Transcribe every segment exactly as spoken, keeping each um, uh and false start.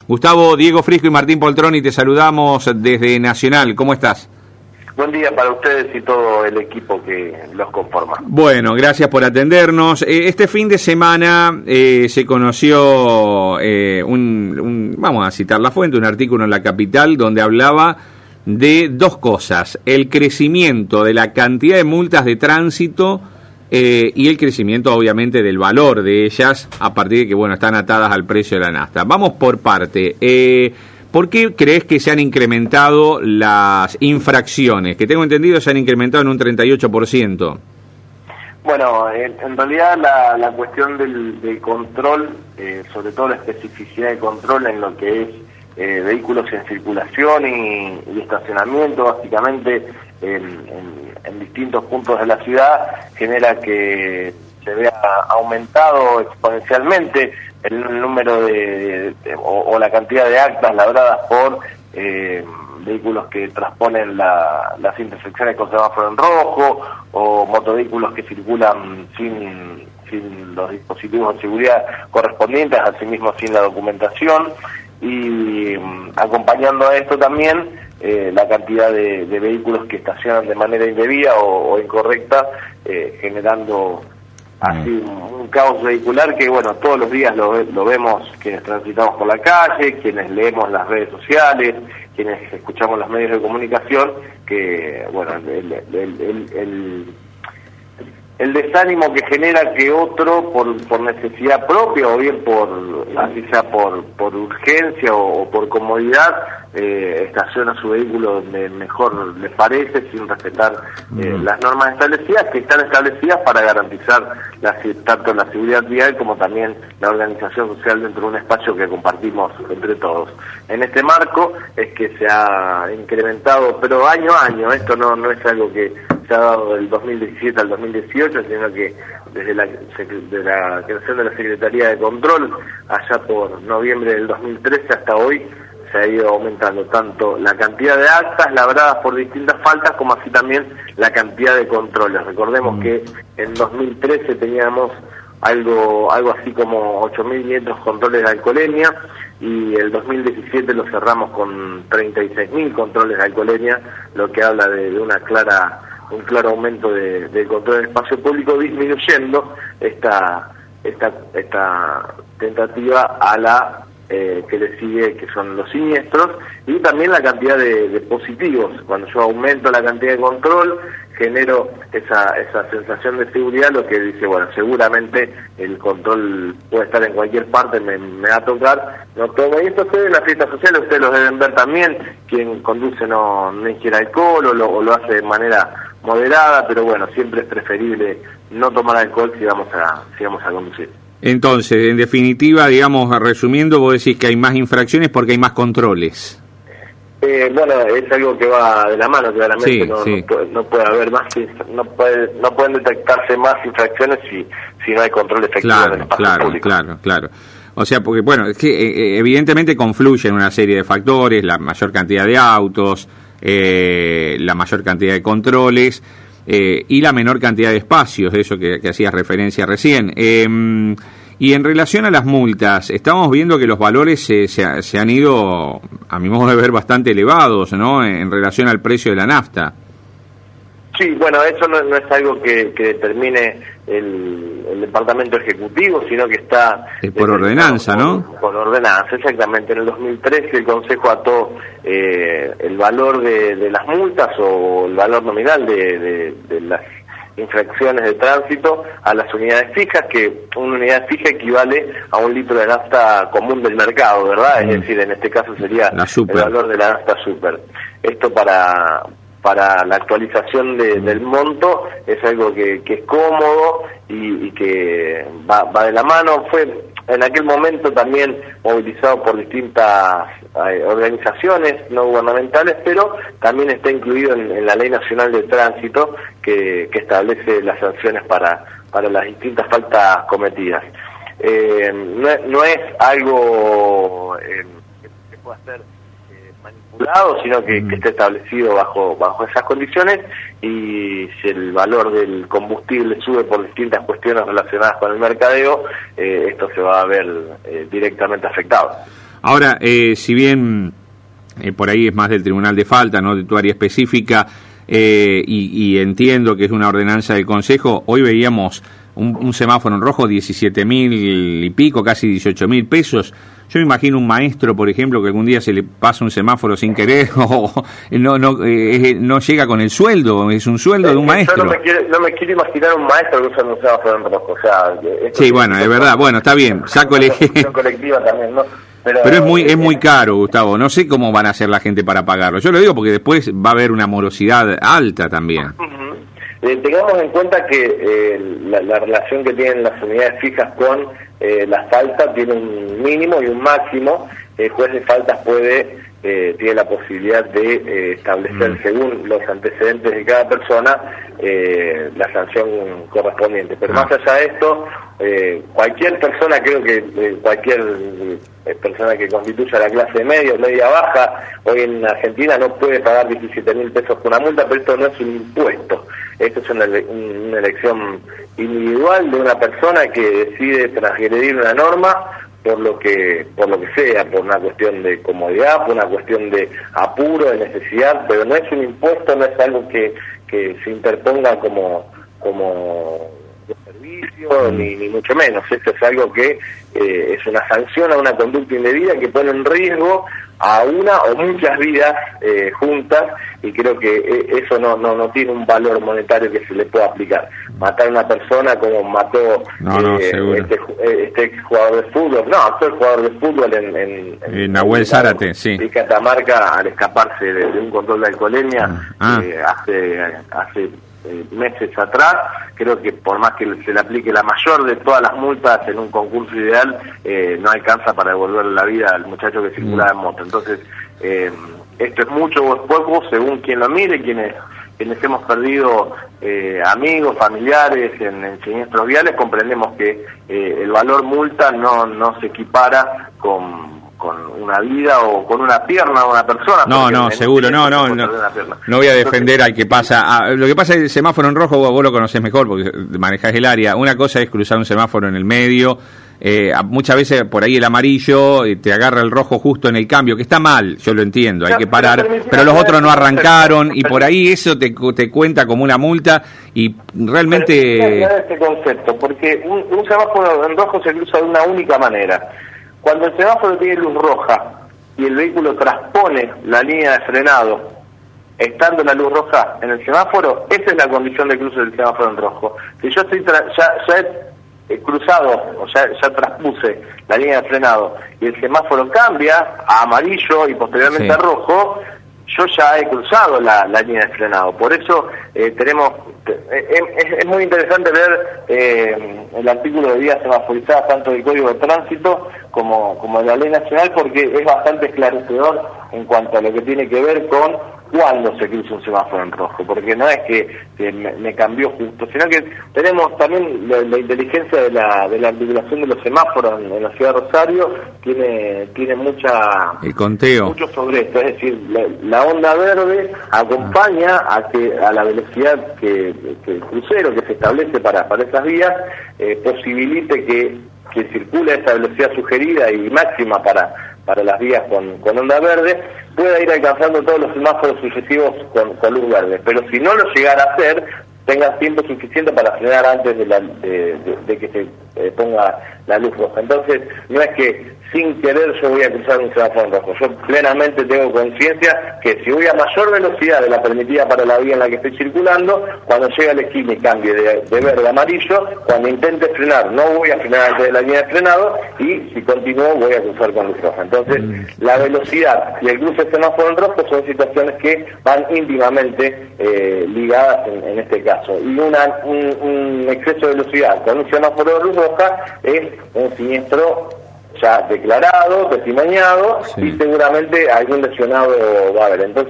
Gustavo, Diego Frisco y Martín Poltroni, te saludamos desde Nacional. ¿Cómo estás? Buen día para ustedes y todo el equipo que los conforma. Bueno, gracias por atendernos. Eh, este fin de semana eh, se conoció, eh, un, un, vamos a citar la fuente, un artículo en La Capital donde hablaba de dos cosas: el crecimiento de la cantidad de multas de tránsito eh, y el crecimiento, obviamente, del valor de ellas a partir de que, bueno, están atadas al precio de la nafta. Vamos por parte. Eh, ¿Por qué crees que se han incrementado las infracciones? Que tengo entendido se han incrementado en un treinta y ocho por ciento. Bueno, en, en realidad la, la cuestión del, del control, eh, sobre todo la especificidad de control en lo que es eh, vehículos en circulación y, y estacionamiento, básicamente en, en, en distintos puntos de la ciudad, genera que se vea aumentado exponencialmente el número de, de, de o, o la cantidad de actas labradas por eh, vehículos que transponen la, las intersecciones con semáforo en rojo, o motovehículos que circulan sin, sin los dispositivos de seguridad correspondientes, asimismo sin la documentación, y um, acompañando a esto también eh, la cantidad de, de vehículos que estacionan de manera indebida o, o incorrecta, eh, generando así un, un caos vehicular que, bueno, todos los días lo, lo vemos quienes transitamos por la calle, quienes leemos las redes sociales, quienes escuchamos los medios de comunicación, que, bueno, el, el, el, el, el desánimo que genera que otro, por, por necesidad propia o bien por, así sea por, por urgencia o, o por comodidad, eh, estaciona su vehículo donde mejor le parece, sin respetar eh, mm. las normas establecidas, que están establecidas para garantizar la, tanto la seguridad vial como también la organización social dentro de un espacio que compartimos entre todos. En este marco es que se ha incrementado, pero año a año, esto no, no es algo que se ha dado del dos mil diecisiete al dos mil dieciocho, sino que desde la, de la creación de la Secretaría de Control, allá por noviembre del dos mil trece hasta hoy, se ha ido aumentando tanto la cantidad de actas labradas por distintas faltas, como así también la cantidad de controles. Recordemos mm. que en dos mil trece teníamos algo algo así como ocho mil quinientos controles de alcoholemia, y el dos mil diecisiete lo cerramos con treinta y seis mil controles de alcoholemia, lo que habla de, de una clara un claro aumento de, de control del espacio público, disminuyendo esta esta esta tentativa a la eh, que le sigue, que son los siniestros, y también la cantidad de, de positivos. Cuando yo aumento la cantidad de control, genero esa esa sensación de seguridad, lo que dice, bueno, seguramente el control puede estar en cualquier parte, me, me va a tocar, no tomo. Y esto se ve en las fiestas sociales, ustedes lo deben ver también, quien conduce no, no ingiere alcohol o lo, o lo hace de manera moderada, pero bueno, siempre es preferible no tomar alcohol si vamos a, si vamos a conducir. Entonces, en definitiva, digamos, resumiendo, vos decís que hay más infracciones porque hay más controles. Eh, bueno, es algo que va de la mano, claramente. Sí, no, sí. no, puede, no puede haber más, no puede, no pueden detectarse más infracciones si, si no hay control efectivo claro, del espacio claro, público. Claro, claro, claro. O sea, porque, bueno, es que eh, evidentemente confluyen una serie de factores, la mayor cantidad de autos, eh, la mayor cantidad de controles eh, y la menor cantidad de espacios, eso que, que hacías referencia recién. Eh, y en relación a las multas, estamos viendo que los valores eh, se, se han ido, a mi modo de ver, bastante elevados, ¿no?, en relación al precio de la nafta. Sí, bueno, eso no, no es algo que, que determine el, el departamento ejecutivo, sino que está... Es por ordenanza, ¿no? Por, por ordenanza, exactamente. En el dos mil trece el Consejo ató eh, el valor de, de las multas o el valor nominal de, de, de las infracciones de tránsito a las unidades fijas, que una unidad fija equivale a un litro de nafta común del mercado, ¿verdad? Mm. Es decir, en este caso sería el valor de la nafta super. Esto para... para la actualización de, del monto es algo que, que es cómodo y, y que va, va de la mano. Fue en aquel momento también movilizado por distintas eh, organizaciones no gubernamentales, pero también está incluido en, en la Ley Nacional de Tránsito que, que establece las sanciones para, para las distintas faltas cometidas. Eh, no, no es algo eh, que se pueda hacer manipulado, sino que, que esté establecido bajo bajo esas condiciones, y si el valor del combustible sube por distintas cuestiones relacionadas con el mercadeo, eh, esto se va a ver eh, directamente afectado. Ahora, eh, si bien eh, por ahí es más del Tribunal de Falta, no de tu área específica, eh, y, y entiendo que es una ordenanza del Consejo, hoy veíamos un, un semáforo en rojo, diecisiete mil y pico, casi dieciocho mil pesos. Yo me imagino un maestro, por ejemplo, que algún día se le pasa un semáforo sin querer o no no eh, no llega con el sueldo, es un sueldo de un maestro. Yo no me quiero, no me quiero imaginar un maestro que usa un semáforo en rojo. O sea, sí, bueno, es verdad. Bueno, está bien, saco el ejemplo. Colectiva también, ¿no? Pero, Pero es muy es muy caro, Gustavo. No sé cómo van a hacer la gente para pagarlo. Yo lo digo porque después va a haber una morosidad alta también. Uh-huh. Eh, tengamos en cuenta que eh, la, la relación que tienen las unidades fijas con eh, las faltas tiene un mínimo y un máximo. El juez de faltas puede eh, tiene la posibilidad de eh, establecer, mm. según los antecedentes de cada persona, eh, la sanción correspondiente. Pero ah. más allá de esto, eh, cualquier persona, creo que eh, cualquier eh, persona que constituya la clase media o media baja, hoy en Argentina no puede pagar diecisiete mil pesos por una multa, pero esto no es un impuesto. Esto es una, una elección individual de una persona que decide transgredir una norma por lo que por lo que sea, por una cuestión de comodidad, por una cuestión de apuro, de necesidad, pero no es un impuesto, no es algo que, que se interponga como como servicio, ni, ni mucho menos. Esto es algo que eh, es una sanción a una conducta indebida que pone en riesgo a una o muchas vidas eh, juntas, y creo que eh, eso no, no no tiene un valor monetario que se le pueda aplicar. Matar a una persona como mató no, no, eh, este, este ex jugador de fútbol, no, actual jugador de fútbol en, en, en, en Nahuel Zárate, sí, y Catamarca, al escaparse de, de un control de alcoholemia ah. eh, hace hace eh, meses atrás. Creo que por más que se le aplique la mayor de todas las multas en un concurso ideal, eh, no alcanza para devolverle la vida al muchacho que circulaba mm. en moto. Entonces, eh, esto es mucho o es poco, según quien lo mire, quienes quienes hemos perdido eh, amigos, familiares en, en siniestros viales, comprendemos que eh, el valor multa no no se equipara con con una vida o con una pierna de una persona. No, no, seguro, no, no, no, no voy a defender al que pasa. Ah, lo que pasa es el semáforo en rojo, vos, vos lo conocés mejor porque manejás el área. Una cosa es cruzar un semáforo en el medio, eh, muchas veces por ahí el amarillo eh, te agarra el rojo justo en el cambio, que está mal, yo lo entiendo, hay que parar, pero los otros no arrancaron y por ahí eso te, te cuenta como una multa y realmente... este concepto, porque un, un semáforo en rojo se cruza de una única manera. Cuando el semáforo tiene luz roja y el vehículo transpone la línea de frenado, estando la luz roja en el semáforo, esa es la condición de cruce del semáforo en rojo. Si yo estoy tra ya, ya he cruzado, o ya, ya transpuse la línea de frenado, y el semáforo cambia a amarillo y posteriormente sí. a rojo, yo ya he cruzado la, la línea de frenado. Por eso eh, tenemos... Eh, es, es muy interesante ver eh, el artículo de vías semaforizadas, tanto del Código de Tránsito como, como de la Ley Nacional, porque es bastante esclarecedor en cuanto a lo que tiene que ver con cuándo se cruza un semáforo en rojo, porque no es que, que me, me cambió justo, sino que tenemos también la, la inteligencia de la, de la articulación de los semáforos en, en la ciudad de Rosario, tiene tiene mucha el conteo mucho sobre esto, es decir, la, la onda verde acompaña a que a la velocidad que, que el crucero que se establece para, para esas vías eh, posibilite que, que circule a esa velocidad sugerida y máxima para para las vías con, con onda verde, pueda ir alcanzando todos los semáforos sucesivos con, con luz verde. Pero si no lo llegara a hacer, tenga tiempo suficiente para frenar antes de, la, de, de, de que se eh, ponga la luz roja. Entonces, no es que sin querer yo voy a cruzar un semáforo en rojo. Yo plenamente tengo conciencia que si voy a mayor velocidad de la permitida para la vía en la que estoy circulando, cuando llegue a la esquina y cambie de, de verde a amarillo, cuando intente frenar, no voy a frenar antes de la línea de frenado, y si continúo voy a cruzar con luz roja. Entonces, la velocidad y el cruce de semáforo en rojo son situaciones que van íntimamente eh, ligadas en, en este caso. Y una, un, un exceso de velocidad con un semáforo de luz roja es un siniestro ya declarado, testimoniado, sí. y seguramente algún lesionado va a haber. Entonces,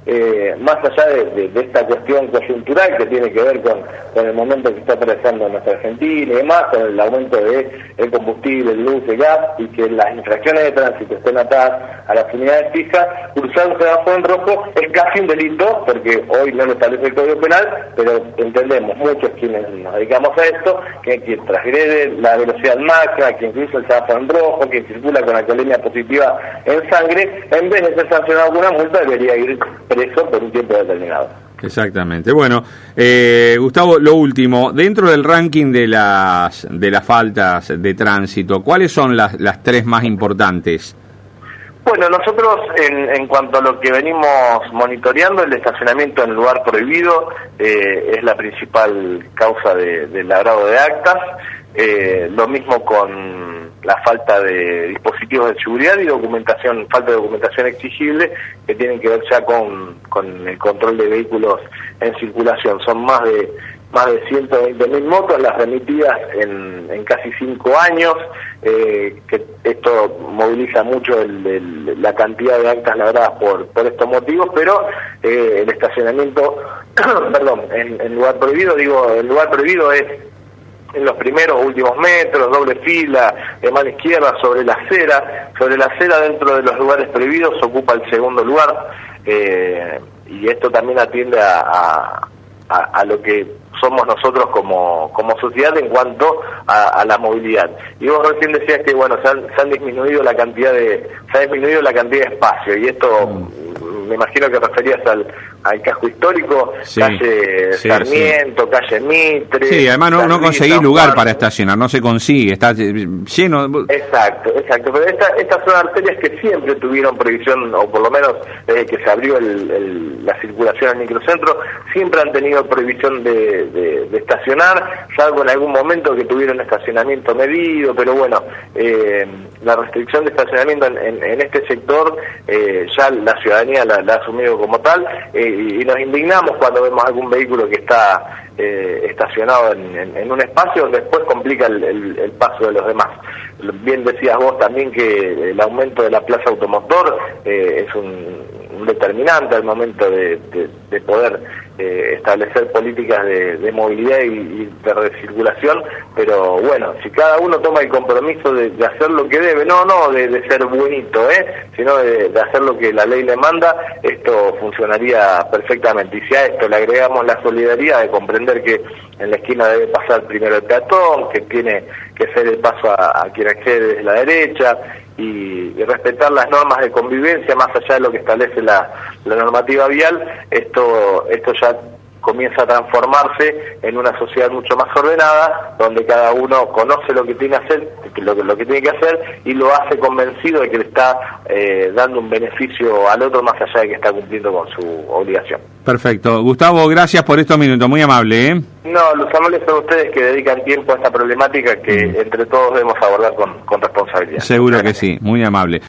eh, más allá de, de, de esta cuestión coyuntural que tiene que ver con, con el momento que está atravesando nuestra Argentina y demás, con el aumento de el combustible, el luz, el gas, y que las infracciones de tránsito estén atadas a las unidades fijas, cruzar un semáforo en rojo es casi un delito, porque hoy no lo establece el Código Penal, pero entendemos muchos quienes nos dedicamos a esto, que quien transgrede la velocidad máxima, quien cruza el semáforo en rojo, quien circula con alcoholemia positiva en sangre, en vez de ser sancionado con una multa, debería ir preso por un tiempo determinado. Exactamente. Bueno, eh, Gustavo, lo último, dentro del ranking de las de las faltas de tránsito, ¿cuáles son las, las tres más importantes? Bueno, nosotros en, en cuanto a lo que venimos monitoreando, el estacionamiento en lugar prohibido eh, es la principal causa de, del agrado de actas, eh, lo mismo con la falta de dispositivos de seguridad y documentación, falta de documentación exigible, que tienen que ver ya con, con el control de vehículos en circulación. Son más de más de ciento veinte mil motos las remitidas en, en casi cinco años, eh, que esto moviliza mucho el, el, la cantidad de actas labradas por, por estos motivos, pero eh, el estacionamiento, perdón, en, en lugar prohibido, digo, el lugar prohibido es en los primeros o últimos metros, doble fila, de mano izquierda, sobre la acera. Sobre la acera, dentro de los lugares prohibidos, ocupa el segundo lugar, eh, y esto también atiende a, a, a, a lo que somos nosotros como, como sociedad en cuanto a, a la movilidad. Y vos recién decías que bueno, se han, se han disminuido la cantidad de, se ha disminuido la cantidad de espacio, y esto mm. me imagino que referías al, al casco histórico, sí, calle sí, Sarmiento, sí. calle Mitre. Sí, además no, no conseguís lugar Juan. para estacionar, no se consigue, está lleno. Exacto, exacto, pero esta, estas son arterias que siempre tuvieron prohibición, o por lo menos desde que se abrió el, el, la circulación al microcentro, siempre han tenido prohibición de, de, de estacionar, salvo en algún momento que tuvieron estacionamiento medido, pero bueno, eh, la restricción de estacionamiento en, en, en este sector eh, ya la ciudadanía la, la ha asumido como tal, eh, y, y nos indignamos cuando vemos algún vehículo que está eh, estacionado en, en, en un espacio donde después complica el, el, el paso de los demás. Bien decías vos también que el aumento de la plaza automotor eh, es un, un determinante al momento de, de, de poder eh, establecer políticas de, de movilidad y, y de recirculación, pero bueno, si cada uno toma el compromiso de, de hacer lo que debe, no no de, de ser buenito, ¿eh? sino de, de hacer lo que la ley le manda, esto funcionaría perfectamente. Y si a esto le agregamos la solidaridad de comprender que en la esquina debe pasar primero el peatón, que tiene que ser el paso a, a quien accede desde la derecha, y, y respetar las normas de convivencia más allá de lo que establece la, la normativa vial, esto esto ya comienza a transformarse en una sociedad mucho más ordenada, donde cada uno conoce lo que tiene que hacer, lo, lo que tiene que hacer, y lo hace convencido de que le está eh, dando un beneficio al otro más allá de que está cumpliendo con su obligación. Perfecto. Gustavo, gracias por estos minutos, muy amable, ¿eh? No, los amables son ustedes que dedican tiempo a esta problemática que entre todos debemos abordar con, con responsabilidad. Seguro que sí, muy amable.